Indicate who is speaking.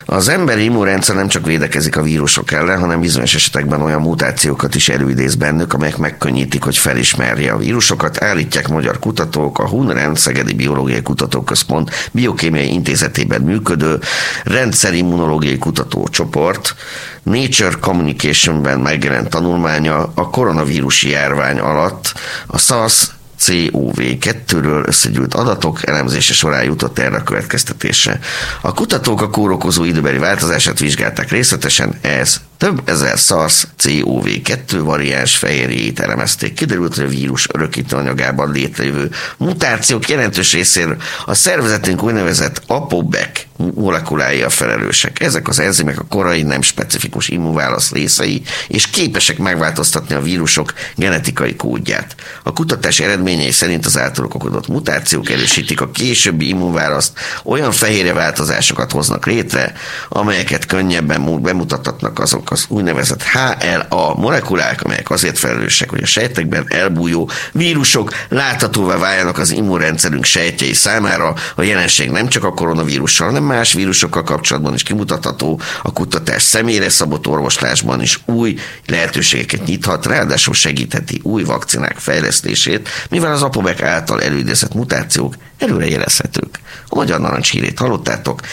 Speaker 1: Az emberi immunrendszer nem csak védekezik a vírusok ellen, hanem bizonyos esetekben olyan mutációkat is előidéz bennük, amelyek megkönnyítik, hogy felismerje a vírusokat. Állítják magyar kutatók, a HUNREN, Szegedi Biológiai Kutatóközpont Biokémiai Intézetében működő rendszerimmunológiai kutatócsoport Nature Communication-ben megjelent tanulmánya a koronavírusi járvány alatt a SARS-CoV-2-ről összegyűjt adatok elemzése során jutott erre a következtetésre. A kutatók a kórokozó időbeli változását vizsgálták részletesen, ez több ezer SARS-CoV-2 variáns fehérjét elemezték. Kiderült, hogy a vírus örökítő anyagában létrejövő mutációk jelentős részéről a szervezetünk úgynevezett APOBEC molekulái a felelősek. Ezek az enzimek a korai nem specifikus immunválasz részei, és képesek megváltoztatni a vírusok genetikai kódját. A kutatás eredményei szerint az általuk okozott mutációk erősítik a későbbi immunválaszt, olyan fehérje változásokat hoznak létre, amelyeket könnyebben bemutathatnak azok az úgynevezett HLA molekulák, amelyek azért felelősek, hogy a sejtekben elbújó vírusok láthatóvá váljanak az immunrendszerünk sejtjei számára. A jelenség nem csak a koronavírussal, hanem más vírusokkal kapcsolatban is kimutatható. A kutatás személyre szabott orvoslásban is új lehetőségeket nyithat, ráadásul segítheti új vakcinák fejlesztését, mivel az APOBEC által előidézett mutációk előrejelezhetők. A Magyar Narancs hírét hallottátok.